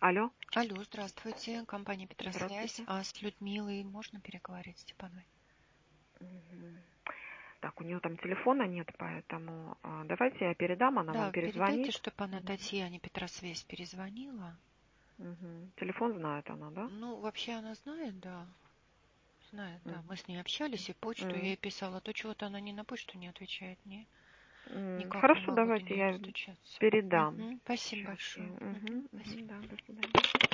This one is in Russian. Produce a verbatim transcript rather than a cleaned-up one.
Алло, Алло, здравствуйте, компания Петросвязь. здравствуйте. А с Людмилой можно переговорить, Степановой? Мгм. Так, у нее там телефона нет, поэтому а, давайте я передам, она вам Да, передайте, перезвонит. чтобы она Мгм. Татьяне Петросвязь перезвонила. Мгм. Телефон знает она, да? Ну, вообще она знает, да. Знает, да. Мгм. Мы с ней общались, и почту я М. ей писала. То чего-то она не на почту не отвечает мне. М, Никак не Хорошо, могу до давайте нее я достучаться. передам. Мгм, спасибо Сейчас я. большое. Мгм, Мгм. спасибо. Мгм. Да, до свидания.